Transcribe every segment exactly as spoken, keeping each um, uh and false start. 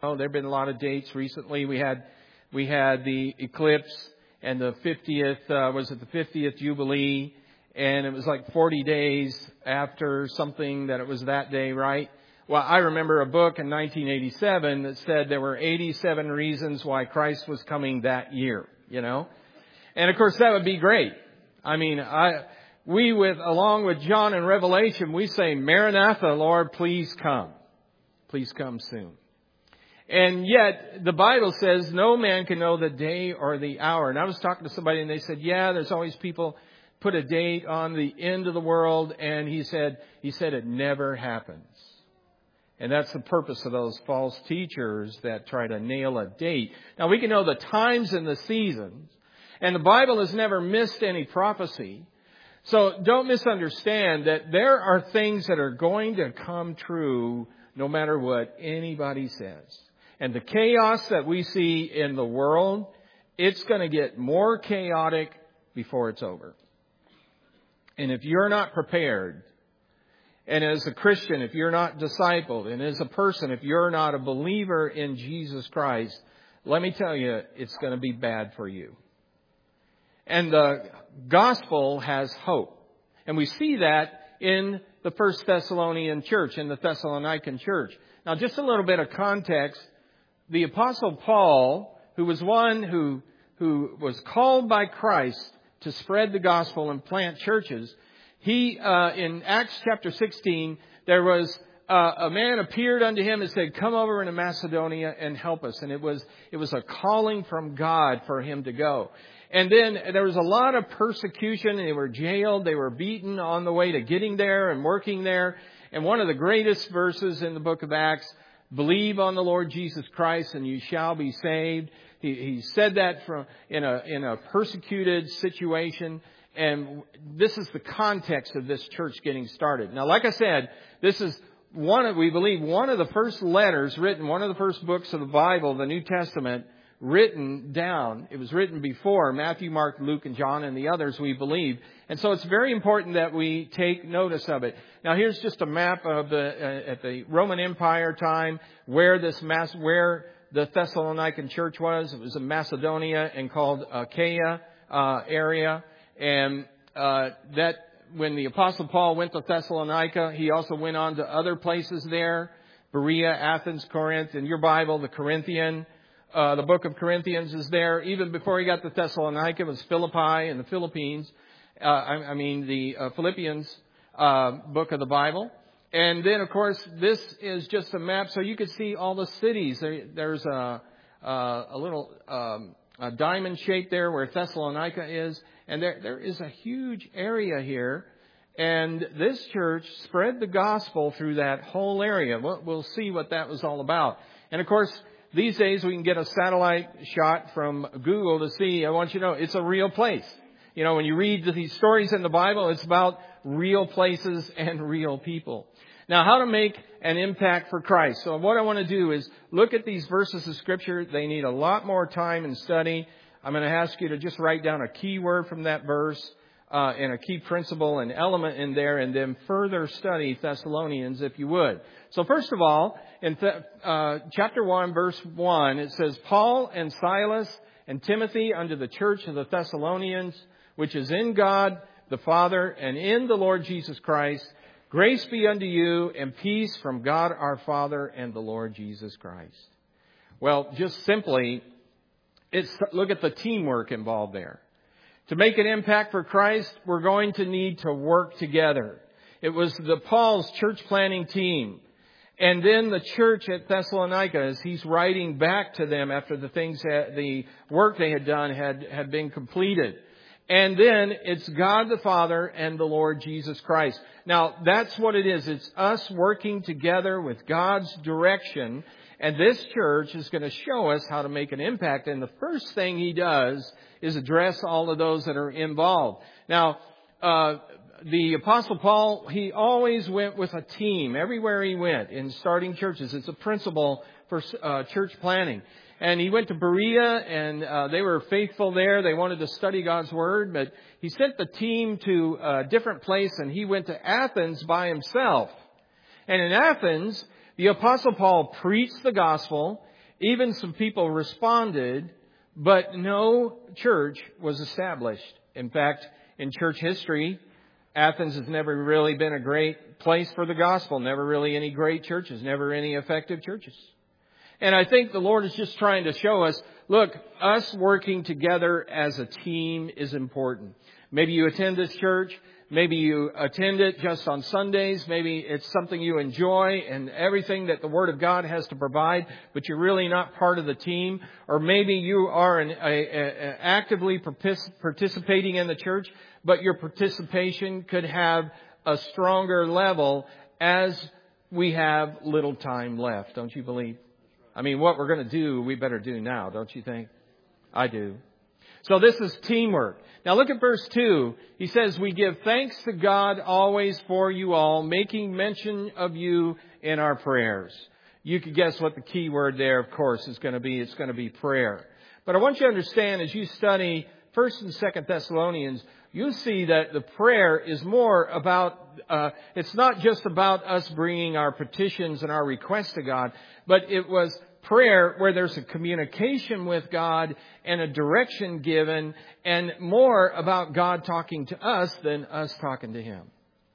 Oh, there have been a lot of dates recently. We had we had the eclipse and the fiftieth, uh, was it the fiftieth Jubilee? And it was like forty days after something that it was that day, right? Well, I remember a book in nineteen eighty-seven that said there were eighty-seven reasons why Christ was coming that year, you know? And of course, that would be great. I mean, I, we with, along with John in Revelation, we say, Maranatha, Lord, please come. Please come soon. And yet, the Bible says no man can know the day or the hour. And I was talking to somebody and they said, yeah, there's always people put a date on the end of the world. And he said, he said it never happens. And that's the purpose of those false teachers that try to nail a date. Now, we can know the times and the seasons. And the Bible has never missed any prophecy. So don't misunderstand that there are things that are going to come true no matter what anybody says. And the chaos that we see in the world, it's going to get more chaotic before it's over. And if you're not prepared, and as a Christian, if you're not discipled, and as a person, if you're not a believer in Jesus Christ, let me tell you, it's going to be bad for you. And the gospel has hope. And we see that in the First Thessalonian church, in the Thessalonican church. Now, just a little bit of context. The Apostle Paul, who was one who, who was called by Christ to spread the gospel and plant churches, he, uh, in Acts chapter sixteen, there was uh, a man appeared unto him and said, come over into Macedonia and help us. And it was, it was a calling from God for him to go. And then there was a lot of persecution. They were jailed. They were beaten on the way to getting there and working there. And one of the greatest verses in the book of Acts, believe on the Lord Jesus Christ and you shall be saved. He, he said that from in a in a persecuted situation. And this is the context of this church getting started. Now, like I said, this is one of, we believe, one of the first letters written, one of the first books of the Bible, the New Testament, written down. It was written before Matthew, Mark, Luke, and John, and the others, we believe. And so it's very important that we take notice of it. Now, here's just a map of the uh, at the Roman Empire time where this mass where the Thessalonican church was. It was in Macedonia and called Achaia uh, area, and uh, that when the Apostle Paul went to Thessalonica, he also went on to other places there: Berea, Athens, Corinth. In your Bible, the Corinthian. Uh, the book of Corinthians is there. Even before he got to Thessalonica, it was Philippi and the Philippines. Uh, I, I mean, the uh, Philippians uh, book of the Bible. And then, of course, this is just a map so you could see all the cities. There, there's a, uh, a little um, a diamond shape there where Thessalonica is. And there, there is a huge area here. And this church spread the gospel through that whole area. We'll, we'll see what that was all about. And, of course, these days we can get a satellite shot from Google to see. I want you to know it's a real place. You know, when you read these stories in the Bible, it's about real places and real people. Now, how to make an impact for Christ. So what I want to do is look at these verses of Scripture. They need a lot more time and study. I'm going to ask you to just write down a key word from that verse uh, and a key principle and element in there, and then further study Thessalonians if you would. So first of all, in th- uh, chapter one, verse one, it says, Paul and Silas and Timothy unto the church of the Thessalonians, which is in God the Father and in the Lord Jesus Christ, grace be unto you and peace from God our Father and the Lord Jesus Christ. Well, just simply, it's look at the teamwork involved there. To make an impact for Christ, we're going to need to work together. It was the Paul's church planning team. And then the church at Thessalonica, as he's writing back to them after the things, that, the work they had done had, had been completed. And then it's God the Father and the Lord Jesus Christ. Now, that's what it is. It's us working together with God's direction. And this church is going to show us how to make an impact. And the first thing he does is address all of those that are involved. Now, uh, the Apostle Paul, he always went with a team everywhere he went in starting churches. It's a principle for uh, church planning. And he went to Berea, and uh, they were faithful there. They wanted to study God's Word, but he sent the team to a different place, and he went to Athens by himself. And in Athens, the Apostle Paul preached the gospel. even some people responded, but no church was established. In fact, in church history, Athens has never really been a great place for the gospel. Never really any great churches. Never any effective churches. And I think the Lord is just trying to show us, look, us working together as a team is important. Maybe you attend this church. Maybe you attend it just on Sundays. Maybe it's something you enjoy and everything that the Word of God has to provide, but you're really not part of the team. Or maybe you are an, a, a, actively participating in the church, but your participation could have a stronger level as we have little time left. Don't you believe? I mean, what we're going to do, we better do now, don't you think? I do. So this is teamwork. Now look at verse two. He says, we give thanks to God always for you all, making mention of you in our prayers. You could guess what the key word there, of course, is going to be. It's going to be prayer. But I want you to understand, as you study First and Second Thessalonians, you see that the prayer is more about, uh, it's not just about us bringing our petitions and our requests to God, but it was prayer where there's a communication with God and a direction given, and more about God talking to us than us talking to Him.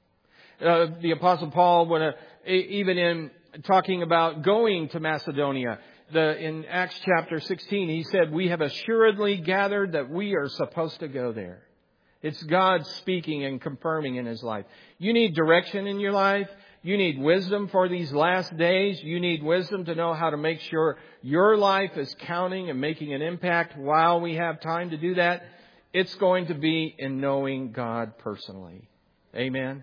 Uh, the Apostle Paul, when uh, even in talking about going to Macedonia, the, in Acts chapter sixteen, he said, we have assuredly gathered that we are supposed to go there. It's God speaking and confirming in His life. You need direction in your life. You need wisdom for these last days. You need wisdom to know how to make sure your life is counting and making an impact while we have time to do that. It's going to be in knowing God personally. Amen?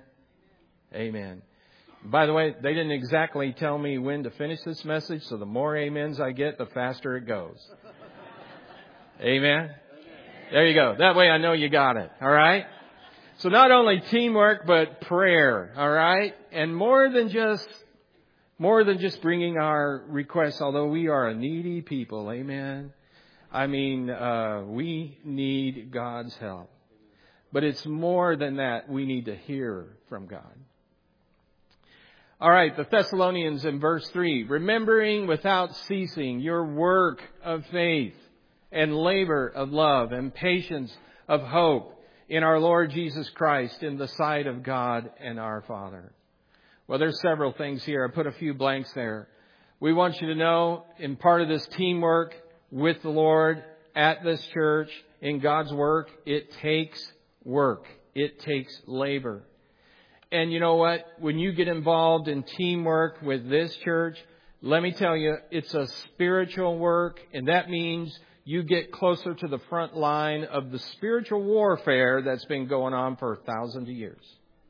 Amen. By the way, they didn't exactly tell me when to finish this message, so the more amens I get, the faster it goes. Amen? There you go. That way I know you got it. All right? So not only teamwork, but prayer. All right? And more than just, more than just bringing our requests, although we are a needy people. Amen? I mean, uh, we need God's help. But it's more than that. We need to hear from God. All right, the Thessalonians in verse three. Remembering without ceasing your work of faith and labor of love and patience of hope in our Lord Jesus Christ in the sight of God and our Father. Well, there's several things here. I put a few blanks there. We want you to know, in part of this teamwork with the Lord at this church, in God's work, it takes work. It takes labor. And you know what? When you get involved in teamwork with this church, let me tell you, it's a spiritual work, and that means you get closer to the front line of the spiritual warfare that's been going on for thousands of years.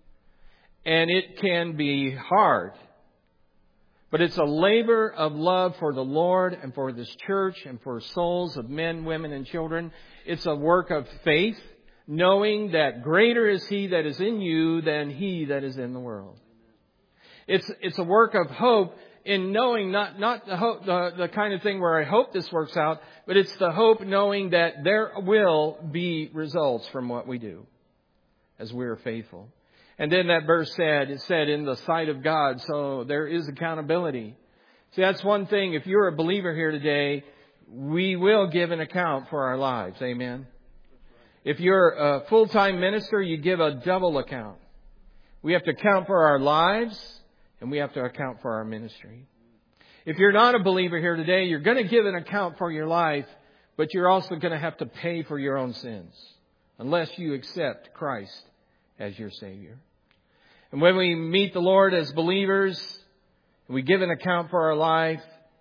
And it can be hard. But it's a labor of love for the Lord and for this church and for souls of men, women, and children. It's a work of faith, knowing that greater is He that is in you than he that is in the world. It's it's a work of hope in knowing not not the hope, the, the kind of thing where I hope this works out, but it's the hope knowing that there will be results from what we do as we are faithful. And then that verse said, it said in the sight of God, so there is accountability. See, that's one thing. If you're a believer here today, we will give an account for our lives. Amen. If you're a full-time minister, you give a double account. We have to account for our lives, and we have to account for our ministry. If you're not a believer here today, you're going to give an account for your life, but you're also going to have to pay for your own sins, unless you accept Christ as your Savior. And when we meet the Lord as believers, we give an account for our life,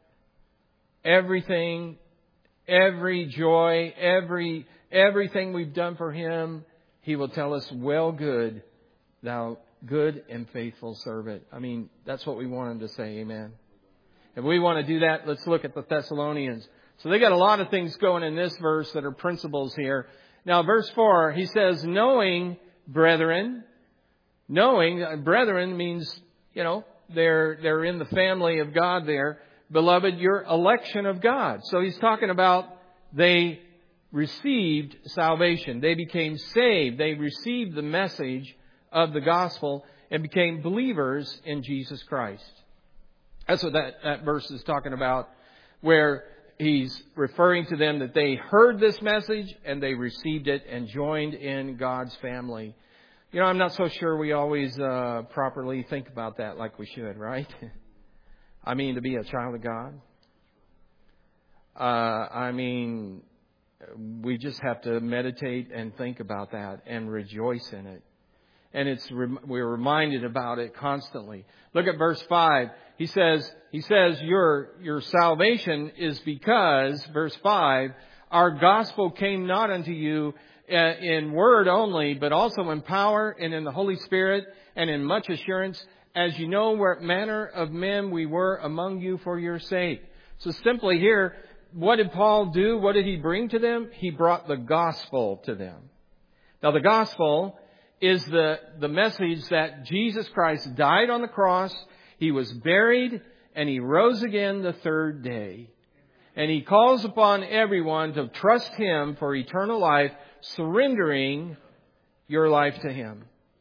everything, every joy, every everything we've done for Him, He will tell us, well, good, thou good and faithful servant. I mean, that's what we want Him to say. Amen. If we want to do that, let's look at the Thessalonians. So they got a lot of things going in this verse that are principles here. Now, verse four, he says, knowing, brethren, knowing, uh, brethren means, you know, they're, they're in the family of God there. Beloved, your election of God. So he's talking about they received salvation. They became saved. They received the message of the gospel and became believers in Jesus Christ. That's what that, that verse is talking about, where he's referring to them that they heard this message and they received it and joined in God's family. You know, I'm not so sure we always uh, properly think about that like we should, right? I mean, to be a child of God. Uh, I mean, we just have to meditate and think about that and rejoice in it. And it's we're reminded about it constantly. Look at verse five. He says, he says, your, your salvation is because, verse five, our gospel came not unto you in word only, but also in power and in the Holy Spirit and in much assurance, as you know what manner of men we were among you for your sake. So simply here, what did Paul do? What did he bring to them? He brought the gospel to them. Now the gospel is the, the message that Jesus Christ died on the cross, He was buried, and He rose again the third day. And He calls upon everyone to trust Him for eternal life, surrendering your life to Him.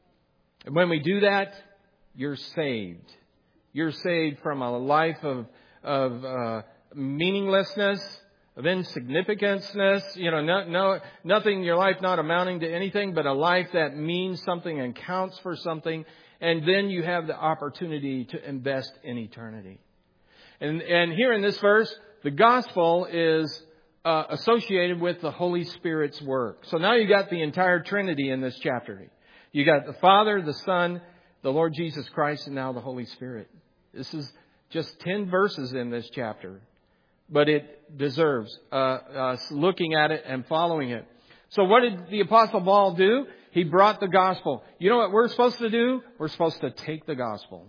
And when we do that, you're saved. You're saved from a life of, of uh, meaninglessness, of insignificance, you know, no, no, nothing in your life not amounting to anything, but a life that means something and counts for something. And then you have the opportunity to invest in eternity. And, and here in this verse, the gospel is uh, associated with the Holy Spirit's work. So now you got the entire Trinity in this chapter. You got the Father, the Son, the Lord Jesus Christ, and now the Holy Spirit. This is just ten verses in this chapter. But it deserves uh, uh, looking at it and following it. So what did the Apostle Paul do? He brought the gospel. You know what we're supposed to do? We're supposed to take the gospel.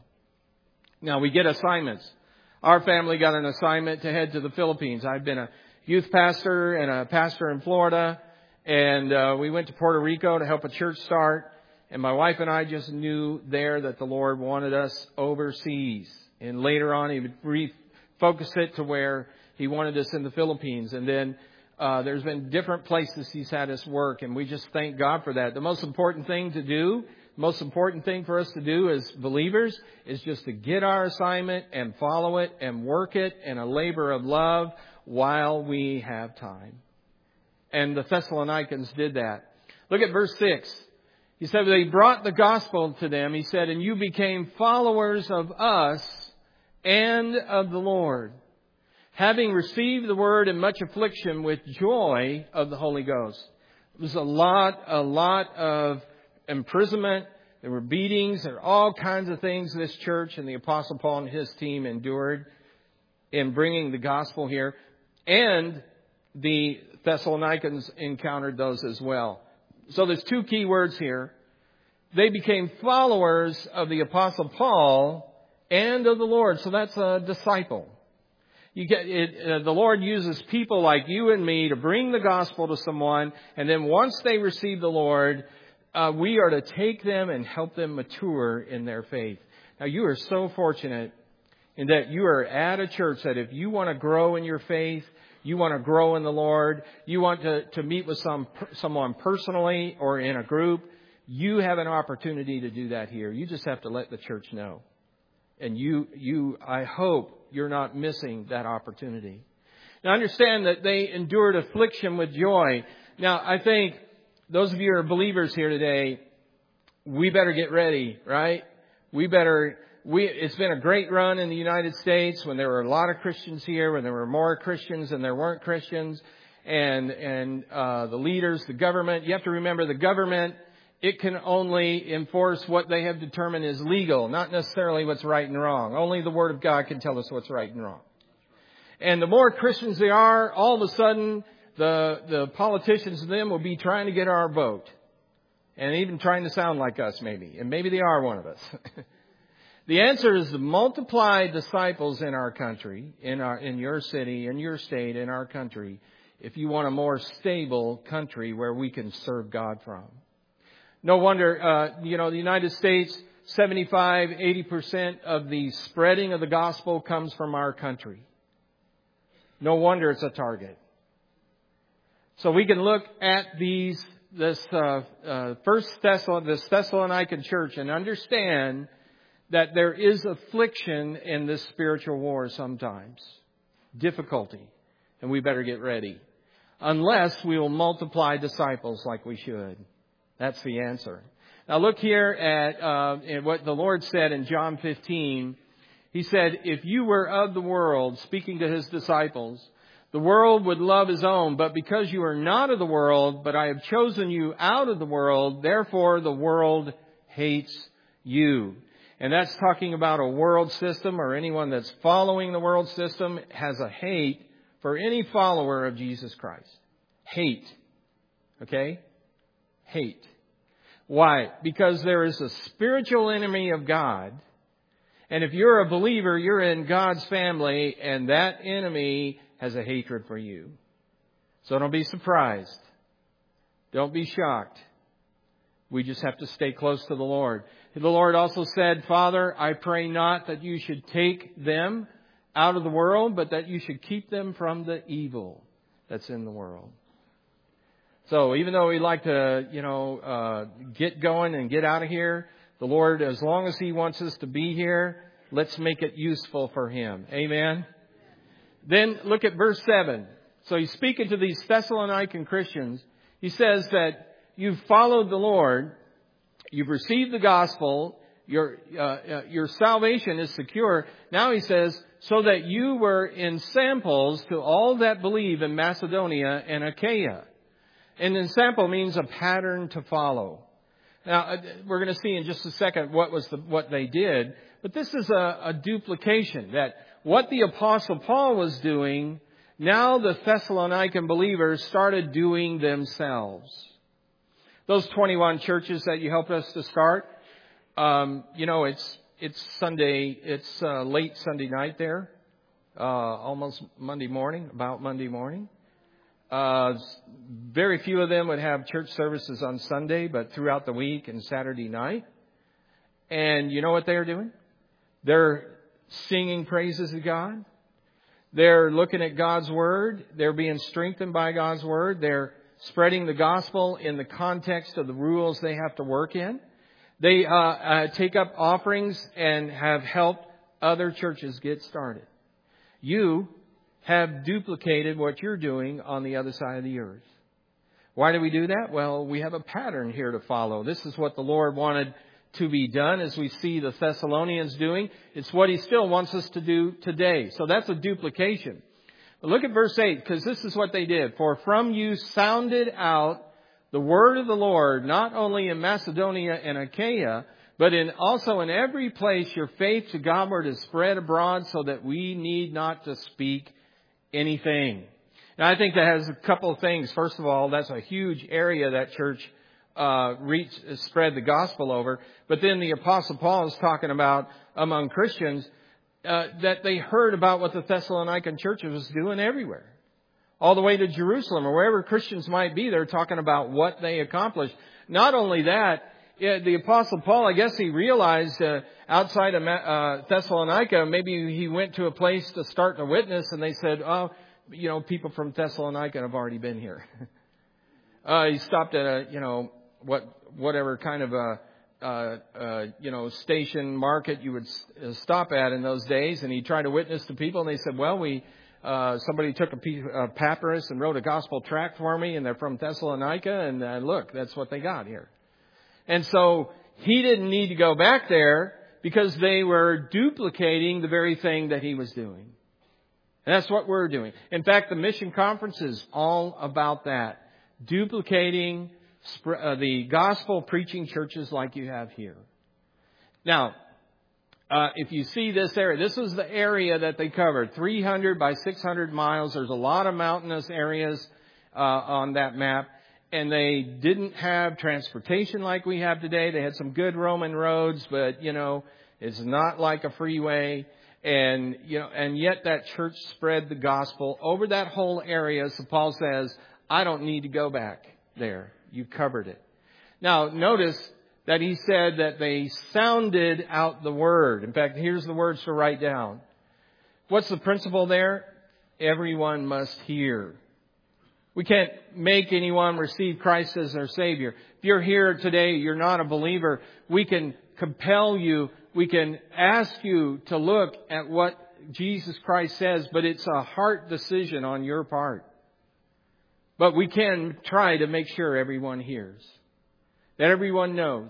Now, we get assignments. Our family got an assignment to head to the Philippines. I've been a youth pastor and a pastor in Florida. And uh, we went to Puerto Rico to help a church start. And my wife and I just knew there that the Lord wanted us overseas. And later on, He would refocus it to where He wanted us in the Philippines. And then uh, there's been different places He's had us work. And we just thank God for that. The most important thing to do, the most important thing for us to do as believers is just to get our assignment and follow it and work it in a labor of love while we have time. And the Thessalonians did that. Look at verse six. He said, they brought the gospel to them. He said, and you became followers of us and of the Lord, having received the word in much affliction with joy of the Holy Ghost. It was a lot, a lot of imprisonment. There were beatings. There were all kinds of things this church and the Apostle Paul and his team endured in bringing the gospel here. And the Thessalonians encountered those as well. So there's two key words here. They became followers of the Apostle Paul and of the Lord. So that's a disciple. You get it, uh, the Lord uses people like you and me to bring the gospel to someone. And then once they receive the Lord, uh, we are to take them and help them mature in their faith. Now, you are so fortunate in that you are at a church that if you want to grow in your faith, you want to grow in the Lord, you want to, to meet with some someone personally or in a group, you have an opportunity to do that here. You just have to let the church know. And you, you, I hope you're not missing that opportunity. Now understand that they endured affliction with joy. Now I think those of you who are believers here today, we better get ready, right? We better, we, it's been a great run in the United States when there were a lot of Christians here, when there were more Christians than there weren't Christians, and, and, uh, the leaders, the government. You have to remember the government, it can only enforce what they have determined is legal, not necessarily what's right and wrong. Only the Word of God can tell us what's right and wrong. And the more Christians there are, all of a sudden, the, the politicians and them will be trying to get our vote. And even trying to sound like us, maybe. And maybe they are one of us. The answer is to multiply disciples in our country, in our, in your city, in your state, in our country, if you want a more stable country where we can serve God from. No wonder, uh, you know, the United States, seventy-five, eighty percent of the spreading of the gospel comes from our country. No wonder it's a target. So we can look at these, this, uh, uh, first Thessalon, this Thessalonican church and understand that there is affliction in this spiritual war sometimes. Difficulty. and we better get ready. Unless we will multiply disciples like we should. That's the answer. Now look here at, uh, at what the Lord said in John fifteen. He said, if you were of the world, speaking to His disciples, the world would love His own, but because you are not of the world, but I have chosen you out of the world, therefore the world hates you. And that's talking about a world system, or anyone that's following the world system has a hate for any follower of Jesus Christ. Hate. Okay? Hate. Why? Because there is a spiritual enemy of God. And if you're a believer, you're in God's family, and that enemy has a hatred for you. So don't be surprised. Don't be shocked. We just have to stay close to the Lord. The Lord also said, Father, I pray not that you should take them out of the world, but that you should keep them from the evil that's in the world. So even though we like to, you know, uh, get going and get out of here, the Lord, as long as He wants us to be here, let's make it useful for Him. Amen. Then look at verse seven. So He's speaking to these Thessalonican Christians. He says that you've followed the Lord, you've received the gospel, your uh, uh, your salvation is secure. Now He says, so that you were in samples to all that believe in Macedonia and Achaia. And in sample means a pattern to follow. Now, we're going to see in just a second what was the, what they did. But this is a, a duplication, that what the Apostle Paul was doing, now the Thessalonican believers started doing themselves. Those twenty-one churches that you helped us to start, um, you know, it's it's Sunday, it's uh, late Sunday night there, uh, almost Monday morning, about Monday morning. Uh, very few of them would have church services on Sunday, but throughout the week and Saturday night. And you know what they're doing? They're singing praises to God. They're looking at God's Word. They're being strengthened by God's Word. They're spreading the gospel in the context of the rules they have to work in. They uh, uh, take up offerings and have helped other churches get started. You have duplicated what you're doing on the other side of the earth. Why do we do that? Well, we have a pattern here to follow. This is what the Lord wanted to be done, as we see the Thessalonians doing. It's what He still wants us to do today. So that's a duplication. But look at verse eight, because this is what they did. For from you sounded out the word of the Lord, not only in Macedonia and Achaia, but in also in every place your faith to Godward is spread abroad, so that we need not to speak anything. Now, I think that has a couple of things. First of all, that's a huge area that church uh, reach, spread the gospel over. But then the Apostle Paul is talking about among Christians uh, that they heard about what the Thessalonican church was doing everywhere. All the way to Jerusalem or wherever Christians might be, they're talking about what they accomplished. Not only that, yeah, the Apostle Paul, I guess he realized uh, outside of uh, Thessalonica, maybe he went to a place to start to witness, and they said, oh, you know, people from Thessalonica have already been here. uh, he stopped at a, you know, what whatever kind of a, uh, uh, you know, station market you would s- stop at in those days, and he tried to witness to people, and they said, well, we uh, somebody took a piece of papyrus and wrote a gospel tract for me, and they're from Thessalonica, and uh, look, that's what they got here. And so he didn't need to go back there because they were duplicating the very thing that he was doing. And that's what we're doing. In fact, the mission conference is all about that. Duplicating uh, the gospel preaching churches like you have here. Now, uh, if you see this area, this is the area that they covered. three hundred by six hundred miles. There's a lot of mountainous areas uh, on that map. And they didn't have transportation like we have today. They had some good Roman roads, but, you know, it's not like a freeway. And, you know, and yet that church spread the gospel over that whole area. So Paul says, I don't need to go back there. You covered it. Now, notice that he said that they sounded out the word. In fact, here's the words to write down. What's the principle there? Everyone must hear. We can't make anyone receive Christ as their Savior. If you're here today, you're not a believer, we can compel you, we can ask you to look at what Jesus Christ says, but it's a heart decision on your part. But we can try to make sure everyone hears, that everyone knows.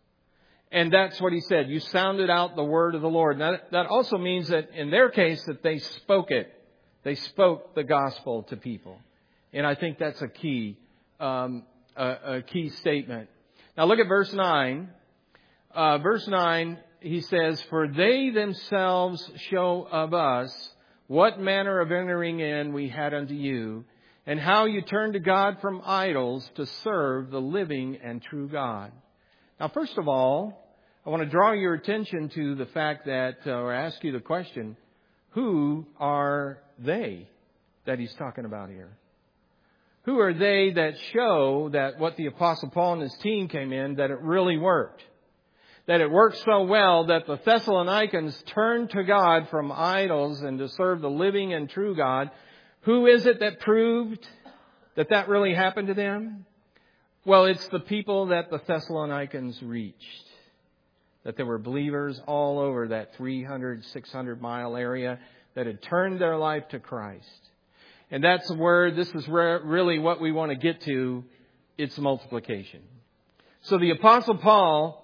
And that's what he said. You sounded out the word of the Lord. Now, that also means that in their case that they spoke it. They spoke the gospel to people. And I think that's a key, um, a, a key statement. Now look at verse nine. Uh, verse nine, he says, for they themselves show of us what manner of entering in we had unto you, and how you turned to God from idols to serve the living and true God. Now, first of all, I want to draw your attention to the fact that, uh, or ask you the question, who are they that he's talking about here? Who are they that show that what the Apostle Paul and his team came in, that it really worked? That it worked so well that the Thessalonians turned to God from idols and to serve the living and true God. Who is it that proved that that really happened to them? Well, it's the people that the Thessalonians reached. That there were believers all over that three hundred, six hundred mile area that had turned their life to Christ. And that's where, this is where really what we want to get to. It's multiplication. So the Apostle Paul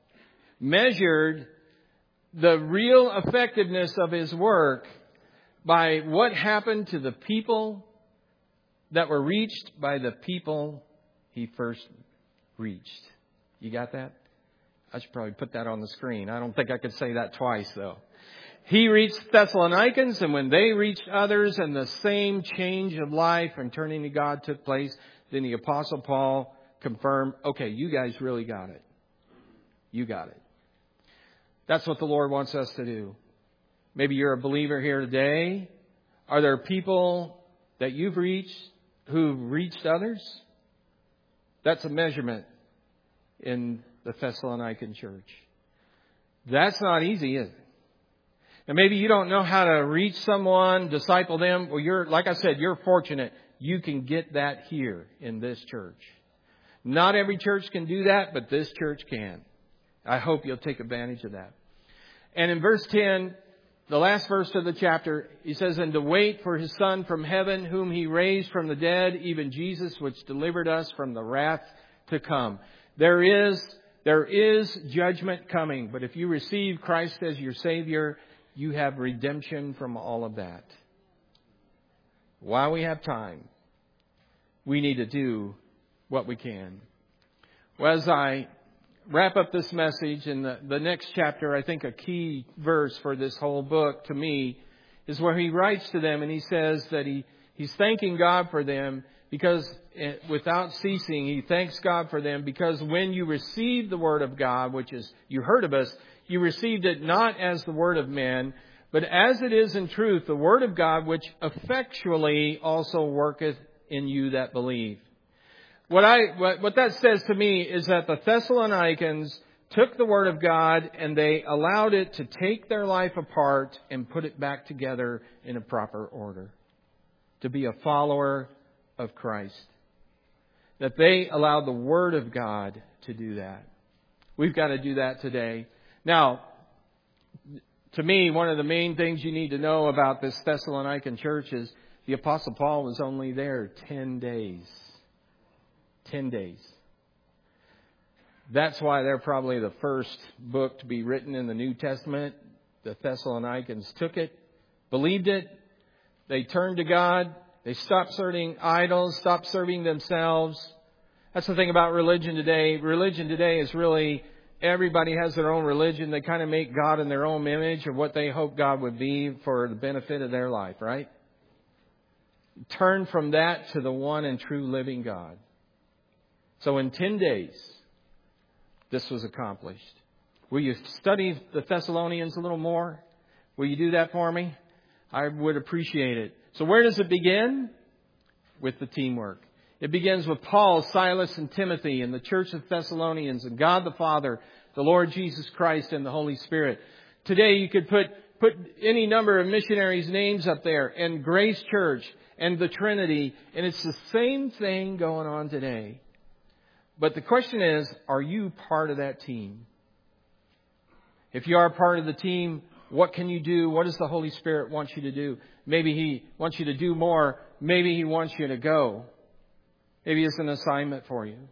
measured the real effectiveness of his work by what happened to the people that were reached by the people he first reached. You got that? I should probably put that on the screen. I don't think I could say that twice, though. He reached Thessalonians, and when they reached others and the same change of life and turning to God took place, then the Apostle Paul confirmed, okay, you guys really got it. You got it. That's what the Lord wants us to do. Maybe you're a believer here today. Are there people that you've reached who've reached others? That's a measurement in the Thessalonican church. That's not easy, is it? And maybe you don't know how to reach someone, disciple them. Well, you're, like I said, you're fortunate. You can get that here in this church. Not every church can do that, but this church can. I hope you'll take advantage of that. And in verse ten, the last verse of the chapter, he says, and to wait for his Son from heaven, whom he raised from the dead, even Jesus, which delivered us from the wrath to come. There is, there is judgment coming. But if you receive Christ as your Savior, you have redemption from all of that. While we have time, we need to do what we can. Well, as I wrap up this message in the, the next chapter, I think a key verse for this whole book to me is where he writes to them and he says that he, he's thanking God for them because without ceasing, he thanks God for them because when you received the word of God, which is, you heard of us, you received it not as the word of men, but as it is in truth, the word of God, which effectually also worketh in you that believe. What I what, what that says to me is that the Thessalonians took the word of God and they allowed it to take their life apart and put it back together in a proper order. To be a follower of Christ. That they allowed the word of God to do that. We've got to do that today. Now, to me, one of the main things you need to know about this Thessalonican church is the Apostle Paul was only there ten days. Ten days. That's why they're probably the first book to be written in the New Testament. The Thessalonians took it, believed it. They turned to God. They stopped serving idols, stopped serving themselves. That's the thing about religion today. Religion today is really, everybody has their own religion. They kind of make God in their own image or what they hope God would be for the benefit of their life, right? Turn from that to the one and true living God. So in ten days, this was accomplished. Will you study the Thessalonians a little more? Will you do that for me? I would appreciate it. So where does it begin? With the teamwork. It begins with Paul, Silas, and Timothy and the church of Thessalonians and God the Father, the Lord Jesus Christ, and the Holy Spirit. Today you could put, put any number of missionaries' names up there and Grace Church and the Trinity. And it's the same thing going on today. But the question is, are you part of that team? If you are part of the team, What can you do? What does the Holy Spirit want you to do? Maybe He wants you to do more. Maybe He wants you to go. Maybe it's an assignment for you.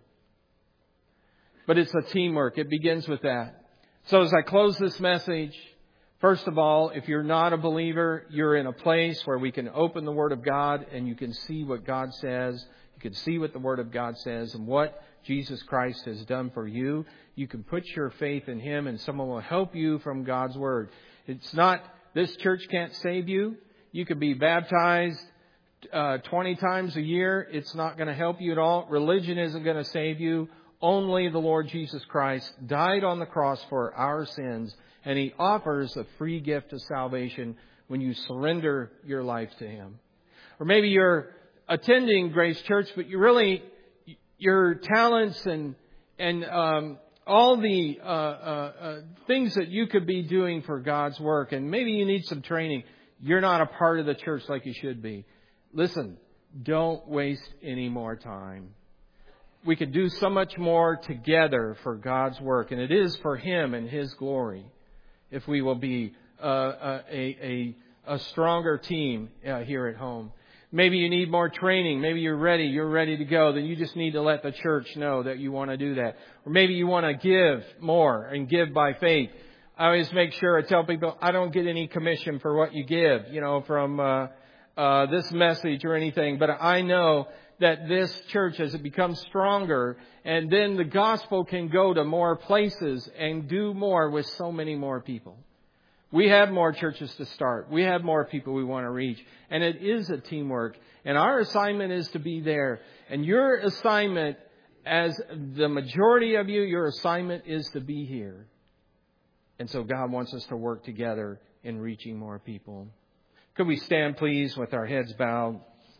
But it's a teamwork. It begins with that. So as I close this message, first of all, if you're not a believer, you're in a place where we can open the Word of God and you can see what God says. You can see what the Word of God says and what Jesus Christ has done for you. You can put your faith in Him and someone will help you from God's Word. It's not, this church can't save you. You could be baptized uh, twenty times a year. It's not going to help you at all. Religion isn't going to save you. Only the Lord Jesus Christ died on the cross for our sins, and He offers a free gift of salvation when you surrender your life to Him. Or maybe you're attending Grace Church, but you really, your talents and and um, all the uh, uh, uh, things that you could be doing for God's work, and maybe you need some training. You're not a part of the church like you should be. Listen, don't waste any more time. We could do so much more together for God's work, and it is for Him and His glory if we will be uh, a, a, a stronger team uh, here at home. Maybe you need more training. Maybe you're ready. You're ready to go. Then you just need to let the church know that you want to do that. Or maybe you want to give more and give by faith. I always make sure I tell people I don't get any commission for what you give, you know, from uh, uh, this message or anything. But I know that this church, as it becomes stronger, and then the gospel can go to more places and do more with so many more people. We have more churches to start. We have more people we want to reach. And it is a teamwork. And our assignment is to be there. And your assignment, as the majority of you, your assignment is to be here. And so God wants us to work together in reaching more people. Could we stand, please, with our heads bowed?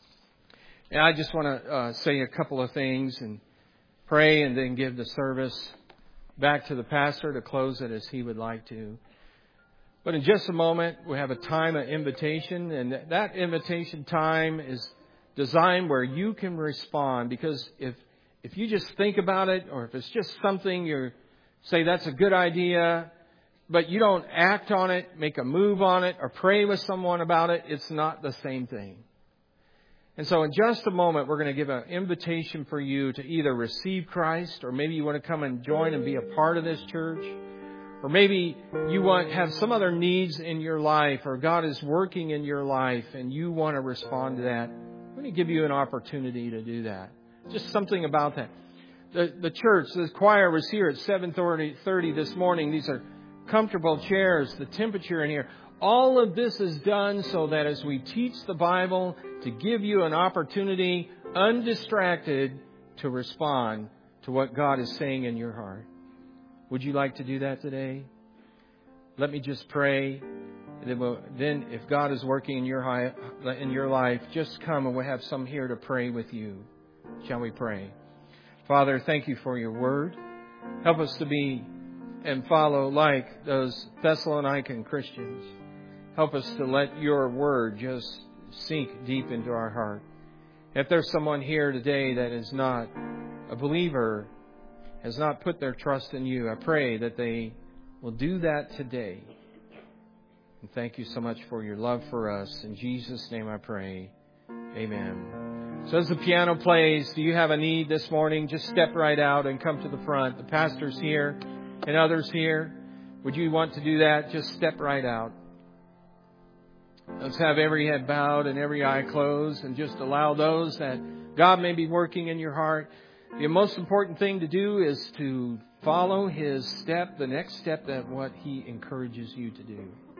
And I just want to uh, say a couple of things and pray and then give the service back to the pastor to close it as he would like to. But in just a moment, we have a time of invitation, and that invitation time is designed where you can respond. Because if if you just think about it, or if it's just something you say that's a good idea, but you don't act on it, make a move on it, or pray with someone about it, it's not the same thing. And so in just a moment, we're going to give an invitation for you to either receive Christ, or maybe you want to come and join and be a part of this church. Or maybe you want have some other needs in your life, or God is working in your life and you want to respond to that. I'm going to give you an opportunity to do that. Just something about that. The, the church, the choir was here at seven thirty this morning. These are comfortable chairs, the temperature in here. All of this is done so that as we teach the Bible, to give you an opportunity, undistracted, to respond to what God is saying in your heart. Would you like to do that today? Let me just pray. Then if God is working in your in your life, just come and we'll have some here to pray with you. Shall we pray? Father, thank you for your word. Help us to be and follow like those Thessalonican Christians. Help us to let your word just sink deep into our heart. If there's someone here today that is not a believer, has not put their trust in you, I pray that they will do that today. And thank you so much for your love for us. In Jesus' name I pray. Amen. So as the piano plays, do you have a need this morning? Just step right out and come to the front. The pastor's here and others here. Would you want to do that? Just step right out. Let's have every head bowed and every eye closed, and just allow those that God may be working in your heart. The most important thing to do is to follow His step, the next step that what He encourages you to do.